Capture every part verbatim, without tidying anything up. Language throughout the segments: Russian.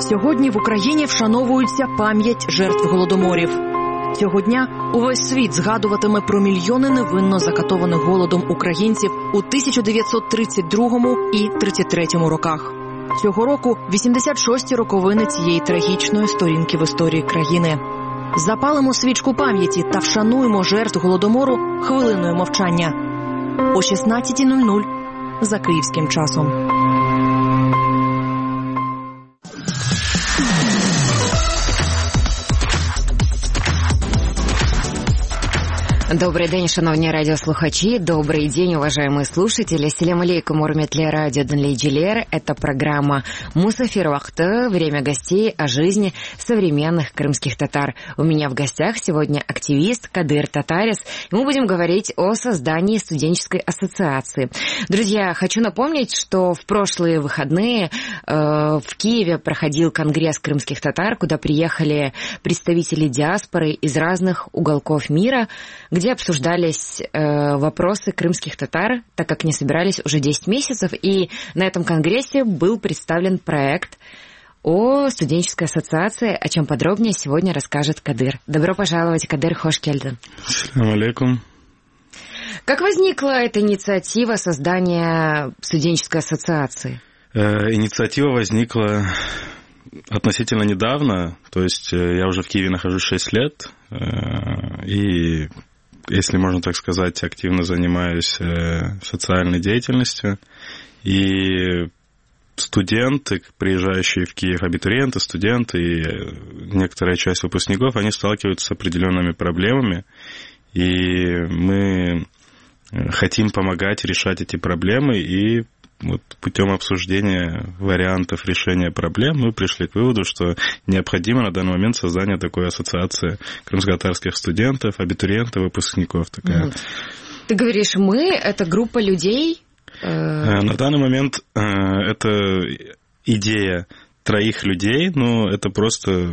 Сьогодні в Україні вшановується пам'ять жертв голодоморів. Цього дня увесь світ згадуватиме про мільйони невинно закатованих голодом українців у тисяча дев'ятсот тридцять другому і тридцять третьому роках. Цього року вісімдесят шості роковини цієї трагічної сторінки в історії країни. Запалимо свічку пам'яті та вшануємо жертв голодомору хвилиною мовчання. О шістнадцята нуль нуль за київським часом. Добрый день, шановні радиослухачи, добрый день, уважаемые слушатели. Ассаляму алейкум, урметли радио Данлейджилер. Это программа Мусафир Вахты, время гостей о жизни современных крымских татар. У меня в гостях сегодня активист Кадыр Татарис, и мы будем говорить о создании студенческой ассоциации. Друзья, хочу напомнить, что в прошлые выходные э, в Киеве проходил конгресс крымских татар, куда приехали представители диаспоры из разных уголков мира, где обсуждались э, вопросы крымских татар, так как они собирались уже десять месяцев, и на этом конгрессе был представлен проект о студенческой ассоциации, о чем подробнее сегодня расскажет Кадыр. Добро пожаловать, Кадыр, хош келдин. Ассаляму алейкум. Как возникла эта инициатива создания студенческой ассоциации? Э, инициатива возникла относительно недавно, то есть я уже в Киеве нахожусь шесть лет, э, и, если можно так сказать, активно занимаюсь э, социальной деятельностью, и студенты, приезжающие в Киев, абитуриенты, студенты и некоторая часть выпускников, они сталкиваются с определенными проблемами, и мы хотим помогать решать эти проблемы, и вот путем обсуждения вариантов решения проблем мы пришли к выводу, что необходимо на данный момент создание такой ассоциации крымско-татарских студентов, абитуриентов, выпускников. Такая. Ты говоришь «мы» — это группа людей? На данный момент это идея троих людей, но это просто...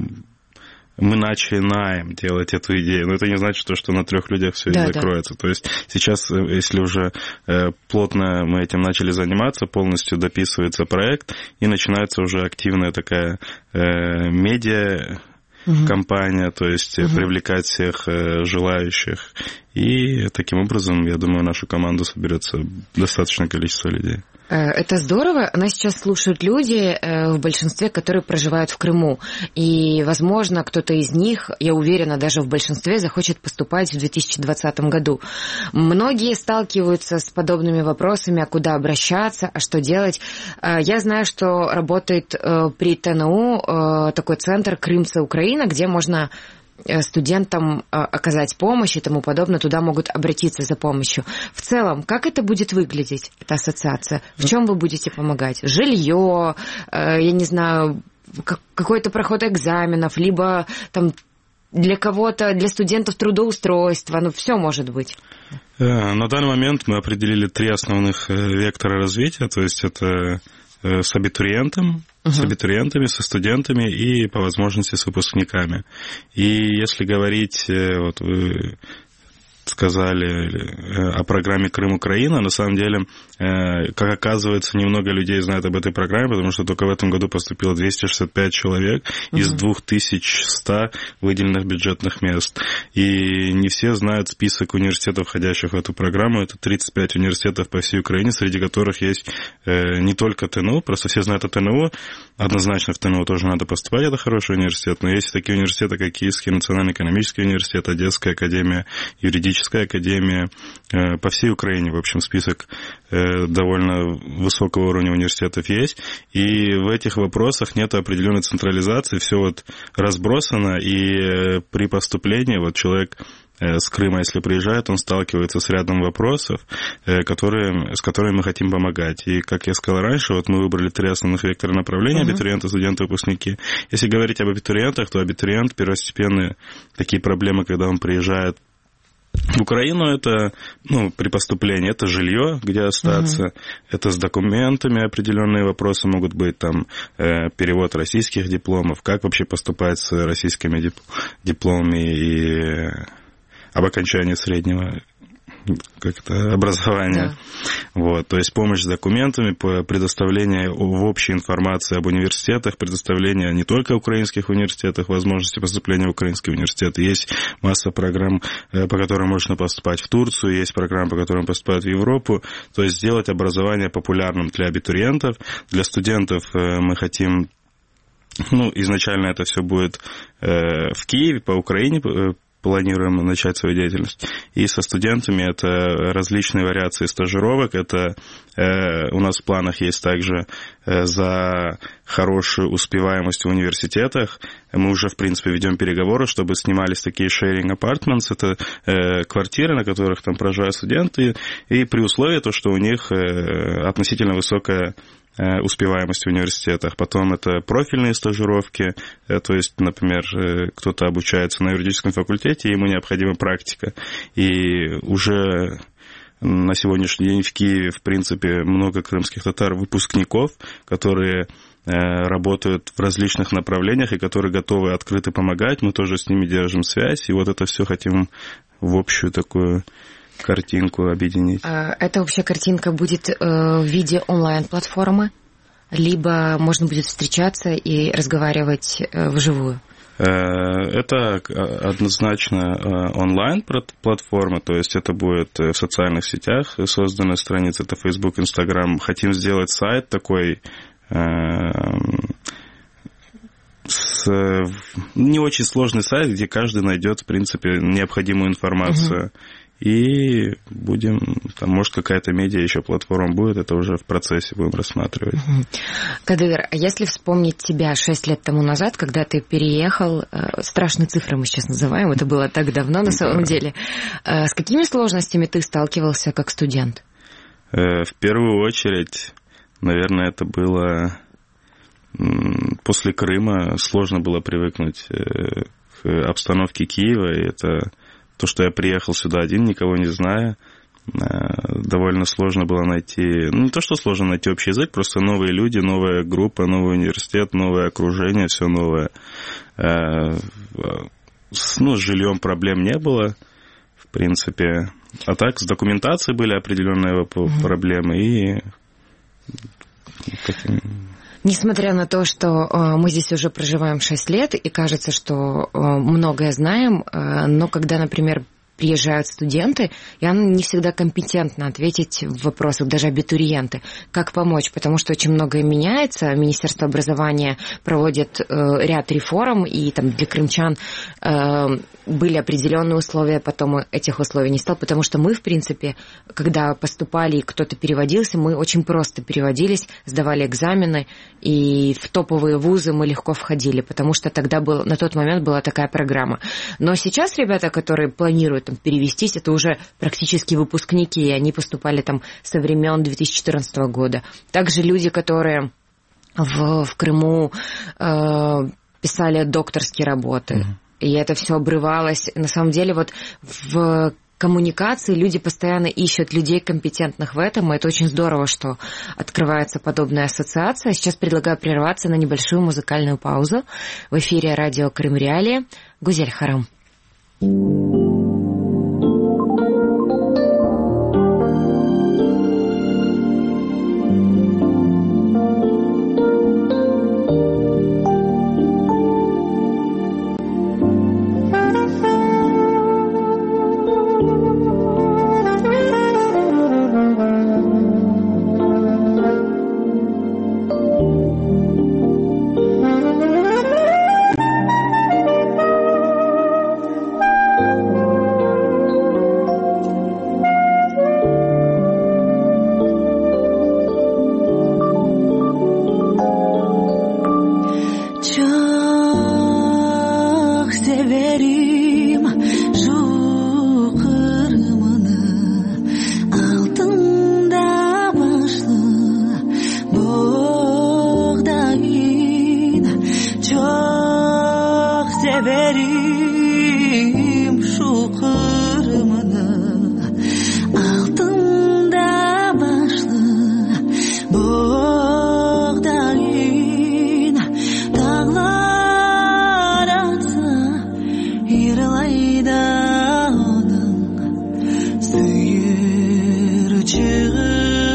Мы начинаем делать эту идею, но это не значит, что на трех людях все да, закроется. Да. То есть сейчас, если уже плотно мы этим начали заниматься, полностью дописывается проект, и начинается уже активная такая медиа угу. кампания, то есть угу. привлекать всех желающих. И таким образом, я думаю, нашу команду соберется достаточное количество людей. Это здорово. Нас сейчас слушают люди, в большинстве, которые проживают в Крыму. И, возможно, кто-то из них, я уверена, даже в большинстве, захочет поступать в две тысячи двадцатом году. Многие сталкиваются с подобными вопросами, а куда обращаться, а что делать. Я знаю, что работает при ТНУ такой центр «Крымцы Украина», где можно студентам оказать помощь и тому подобное, туда могут обратиться за помощью. В целом, как это будет выглядеть, эта ассоциация? В чем вы будете помогать? Жилье, я не знаю, какой-то проход экзаменов, либо там для кого-то, для студентов трудоустройства, ну, все может быть. На данный момент мы определили три основных вектора развития, то есть это с абитуриентом, Uh-huh. с абитуриентами, со студентами и, по возможности, с выпускниками. И если говорить, вот вы сказали о программе «Крым-Украина», на самом деле, как оказывается, немного людей знают об этой программе, потому что только в этом году поступило двести шестьдесят пять человек uh-huh. из две тысячи сто выделенных бюджетных мест. И не все знают список университетов, входящих в эту программу. Это тридцать пять университетов по всей Украине, среди которых есть не только ТНУ, просто все знают о ТНУ. Однозначно в ТНУ тоже надо поступать, это хороший университет, но есть такие университеты, как Киевский национальный экономический университет, Одесская академия, юридическая академия, по всей Украине, в общем, список довольно высокого уровня университетов есть, и в этих вопросах нет определенной централизации, все вот разбросано, и при поступлении вот человек с Крыма, если приезжает, он сталкивается с рядом вопросов, которые, с которыми мы хотим помогать. И, как я сказал раньше, вот мы выбрали три основных вектора направления: uh-huh. абитуриенты, студенты, выпускники. Если говорить об абитуриентах, то абитуриент первостепенные такие проблемы, когда он приезжает в Украину, это, ну, при поступлении, это жилье, где остаться, uh-huh. это с документами определенные вопросы могут быть, там, э, перевод российских дипломов, как вообще поступать с российскими дип- дипломами и об окончании среднего как-то образования. Вот, то есть помощь с документами, предоставление в общей информации об университетах, предоставление не только украинских университетах, возможности поступления в украинские университеты. Есть масса программ, по которым можно поступать в Турцию, есть программы, по которым поступают в Европу. То есть сделать образование популярным для абитуриентов. Для студентов мы хотим... Ну, изначально это все будет э, в Киеве, по Украине э, планируем начать свою деятельность. И со студентами это различные вариации стажировок. Это э, у нас в планах есть также э, за хорошую успеваемость в университетах. Мы уже, в принципе, ведем переговоры, чтобы снимались такие sharing apartments. Это э, квартиры, на которых там проживают студенты. И при условии, то, что у них э, относительно высокая успеваемость в университетах. Потом это профильные стажировки, то есть, например, кто-то обучается на юридическом факультете, ему необходима практика. И уже на сегодняшний день в Киеве, в принципе, много крымских татар выпускников, которые работают в различных направлениях и которые готовы открыто помогать. Мы тоже с ними держим связь. И вот это все хотим в общую такую картинку объединить. Эта общая картинка будет в виде онлайн-платформы, либо можно будет встречаться и разговаривать вживую? Это однозначно онлайн-платформа, то есть это будет в социальных сетях создана страница, это Facebook, Instagram. Хотим сделать сайт такой с не очень сложный сайт, где каждый найдет, в принципе, необходимую информацию. Uh-huh. И будем, там, может, какая-то медиа еще платформа будет, это уже в процессе будем рассматривать. Угу. Кадыр, а если вспомнить тебя шесть лет тому назад, когда ты переехал, страшные цифры мы сейчас называем, это было так давно на самом да. деле, с какими сложностями ты сталкивался как студент? В первую очередь, наверное, это было после Крыма, сложно было привыкнуть к обстановке Киева, и это... То, что я приехал сюда один, никого не зная, довольно сложно было найти... Ну, не то, что сложно найти общий язык, просто новые люди, новая группа, новый университет, новое окружение, все новое. Ну, с жильем проблем не было, в принципе. А так, с документацией были определенные проблемы, и... Несмотря на то, что мы здесь уже проживаем шесть лет, и кажется, что многое знаем, но когда, например, приезжают студенты, и они не всегда компетентны ответить в вопросах, даже абитуриенты, как помочь, потому что очень многое меняется. Министерство образования проводит э, ряд реформ, и там для крымчан э, были определенные условия, потом этих условий не стало, потому что мы, в принципе, когда поступали и кто-то переводился, мы очень просто переводились, сдавали экзамены, и в топовые вузы мы легко входили, потому что тогда был, на тот момент была такая программа. Но сейчас ребята, которые планируют там перевестись, это уже практически выпускники, и они поступали там со времен две тысячи четырнадцатого года. Также люди, которые в, в Крыму э, писали докторские работы, mm-hmm. и это все обрывалось. На самом деле вот в коммуникации люди постоянно ищут людей, компетентных в этом, и это очень здорово, что открывается подобная ассоциация. Сейчас предлагаю прерваться на небольшую музыкальную паузу. В эфире радио Крым Реалии. Гузель Харам. Suyur çığı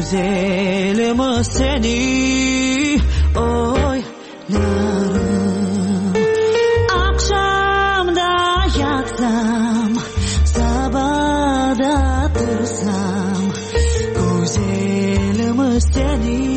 güzelim seni oylarım. Akşamda yaksam, sabahda dursam, güzelim seni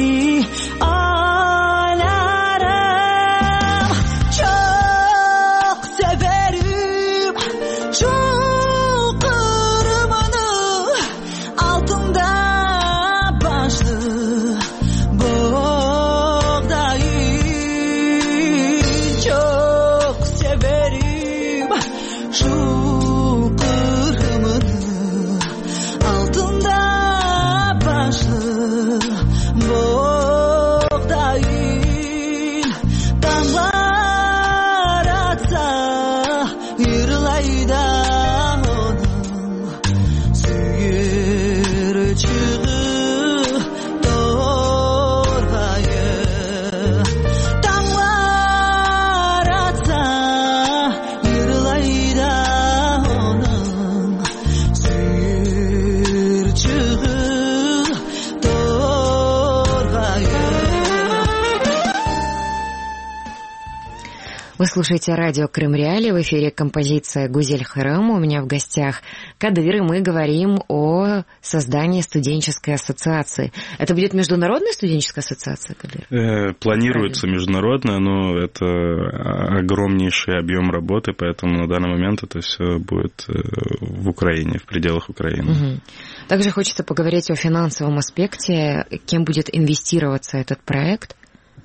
Вы слушаете радио Крым Реалии, в эфире композиция «Гузель Хайрам». У меня в гостях Кадыр, и мы говорим о создании студенческой ассоциации. Это будет международная студенческая ассоциация, Кадыр? Э, планируется Правильно. Международная, но это огромнейший объем работы, поэтому на данный момент это все будет в Украине, в пределах Украины. Угу. Также хочется поговорить о финансовом аспекте, кем будет инвестироваться этот проект.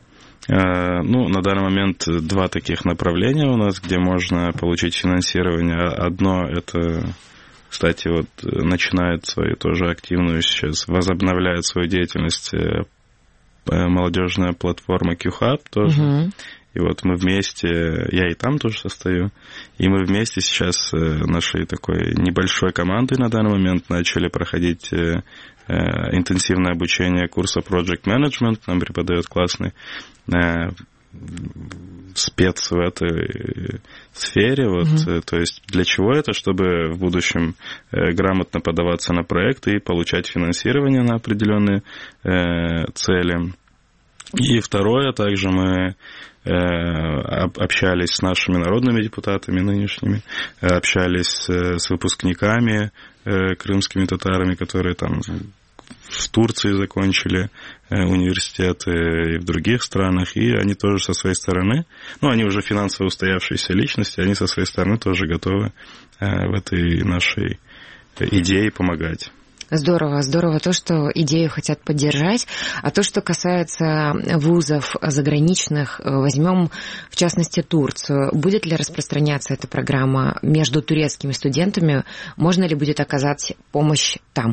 Ну, на данный момент два таких направления у нас, где можно получить финансирование. Одно это, кстати, вот начинает свою тоже активную сейчас, возобновляет свою деятельность молодежная платформа Q-Hub тоже. Угу. И вот мы вместе, я и там тоже состою, и мы вместе сейчас нашей такой небольшой командой на данный момент начали проходить интенсивное обучение курса Project Management, нам преподает классный спец в этой сфере. Вот, mm-hmm. То есть для чего это? Чтобы в будущем грамотно подаваться на проекты и получать финансирование на определенные цели. И второе, также мы общались с нашими народными депутатами нынешними, общались с выпускниками, крымскими татарами, которые там в Турции закончили университеты и в других странах, и они тоже со своей стороны, ну, они уже финансово устоявшиеся личности, они со своей стороны тоже готовы в этой нашей идее помогать. Здорово, здорово то, что идею хотят поддержать. А то, что касается вузов заграничных, возьмем в частности Турцию. Будет ли распространяться эта программа между турецкими студентами? Можно ли будет оказать помощь там?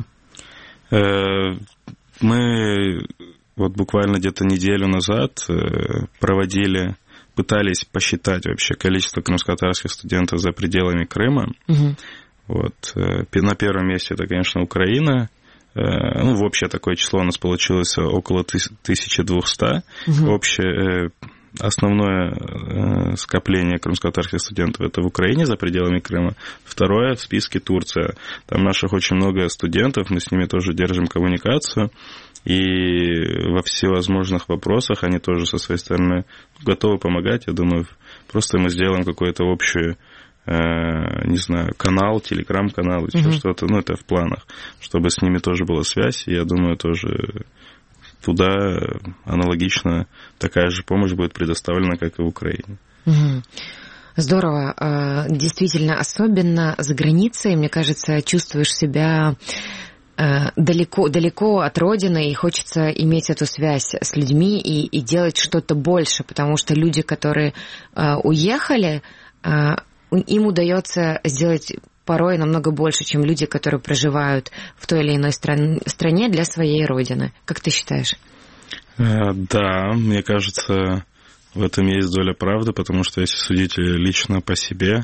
Мы вот буквально где-то неделю назад проводили, пытались посчитать вообще количество крымско-татарских студентов за пределами Крыма. Угу. Вот. На первом месте это, конечно, Украина. Ну, в общее такое число у нас получилось около тысяча двести. Угу. Общее основное скопление крымско-татарских студентов это в Украине, за пределами Крыма. Второе в списке Турция. Там наших очень много студентов, мы с ними тоже держим коммуникацию. И во всевозможных вопросах они тоже со своей стороны готовы помогать. Я думаю, просто мы сделаем какой-то общий, не знаю, канал, телеграм-канал, или mm-hmm. что-то, ну, это в планах, чтобы с ними тоже была связь. И я думаю, тоже туда аналогично такая же помощь будет предоставлена, как и в Украине. Mm-hmm. Здорово. Действительно, особенно за границей, мне кажется, чувствуешь себя далеко, далеко от родины, и хочется иметь эту связь с людьми и, и делать что-то больше, потому что люди, которые уехали, им удается сделать порой намного больше, чем люди, которые проживают в той или иной стран, стране для своей родины. Как ты считаешь? Да, мне кажется, в этом есть доля правды, потому что если судить лично по себе,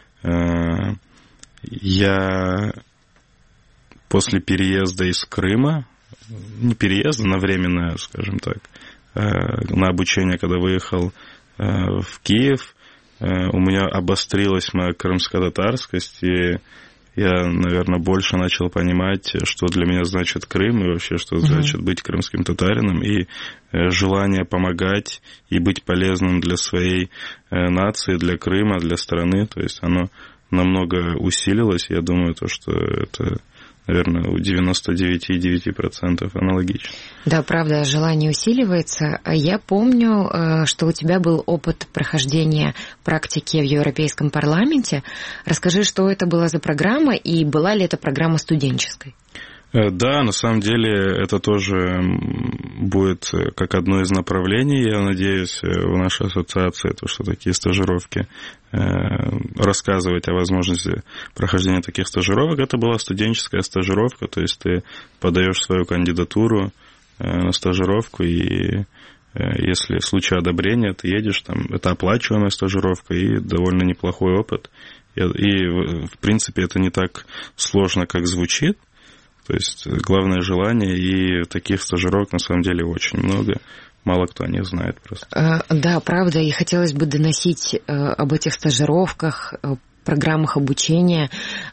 я после переезда из Крыма, не переезда, на временное, скажем так, на обучение, когда выехал в Киев, у меня обострилась моя крымско-татарскость, и я, наверное, больше начал понимать, что для меня значит Крым и вообще, что значит быть крымским татарином, и желание помогать и быть полезным для своей нации, для Крыма, для страны. То есть оно намного усилилось. Я думаю, то, что это, наверное, у девяносто девять целых девять десятых процента аналогично. Да, правда, желание усиливается. Я помню, что у тебя был опыт прохождения практики в Европейском парламенте. Расскажи, что это была за программа и была ли эта программа студенческой? Да, на самом деле это тоже будет как одно из направлений, я надеюсь, в нашей ассоциации, то, что такие стажировки, рассказывать о возможности прохождения таких стажировок. Это была студенческая стажировка, то есть ты подаешь свою кандидатуру на стажировку, и если в случае одобрения ты едешь, там, это оплачиваемая стажировка и довольно неплохой опыт. И, в принципе, это не так сложно, как звучит. То есть главное желание, и таких стажировок на самом деле очень много. Мало кто о них знает просто. Да, правда, и хотелось бы доносить об этих стажировках, программах обучения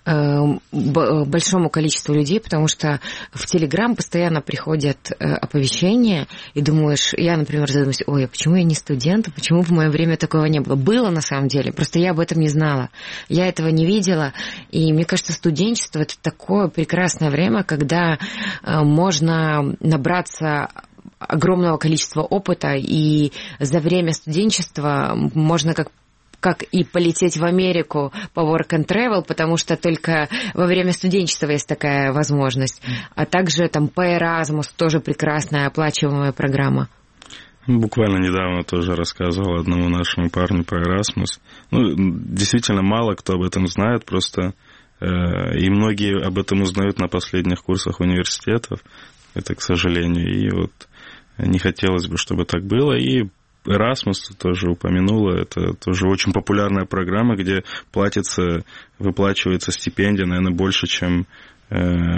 большому количеству людей, потому что в Телеграм постоянно приходят оповещения, и думаешь, я, например, задумаюсь, ой, а почему я не студент, почему в мое время такого не было? Было на самом деле, просто я об этом не знала, я этого не видела, и мне кажется, студенчество – это такое прекрасное время, когда можно набраться огромного количества опыта, и за время студенчества можно как как и полететь в Америку по work and travel, потому что только во время студенчества есть такая возможность. А также там по Erasmus тоже прекрасная оплачиваемая программа. Буквально недавно тоже рассказывал одному нашему парню про Erasmus. Ну, действительно, мало кто об этом знает, просто э, и многие об этом узнают на последних курсах университетов. Это, к сожалению, и вот не хотелось бы, чтобы так было. И Erasmus тоже упомянула, это тоже очень популярная программа, где платится, выплачивается стипендия, наверное, больше, чем э,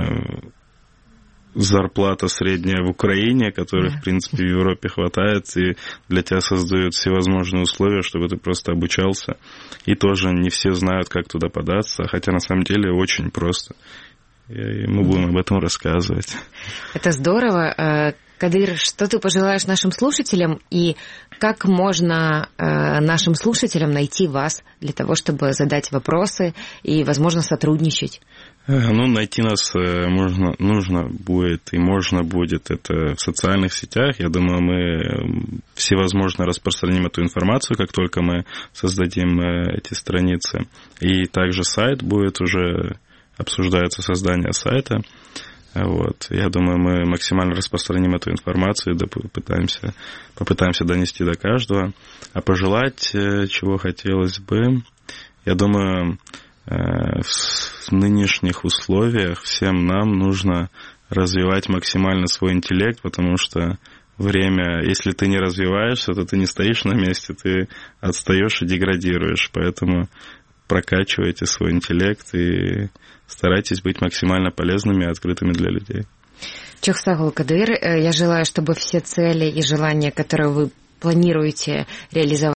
зарплата средняя в Украине, которой, в принципе, в Европе хватает, и для тебя создают всевозможные условия, чтобы ты просто обучался. И тоже не все знают, как туда податься, хотя на самом деле очень просто. И мы будем об этом рассказывать. Это здорово. Кадыр, что ты пожелаешь нашим слушателям, и как можно э, нашим слушателям найти вас для того, чтобы задать вопросы и, возможно, сотрудничать? Ну, найти нас можно, нужно будет и можно будет это в социальных сетях. Я думаю, мы всевозможно распространим эту информацию, как только мы создадим эти страницы. И также сайт будет уже, обсуждается создание сайта. Вот. Я думаю, мы максимально распространим эту информацию, да, попытаемся, попытаемся донести до каждого. А пожелать, чего хотелось бы, я думаю, в нынешних условиях всем нам нужно развивать максимально свой интеллект, потому что время, если ты не развиваешься, то ты не стоишь на месте, ты отстаешь и деградируешь. Поэтому прокачивайте свой интеллект и старайтесь быть максимально полезными и открытыми для людей. Чох сау, Кадыр, я желаю, чтобы все цели и желания, которые вы планируете реализовать,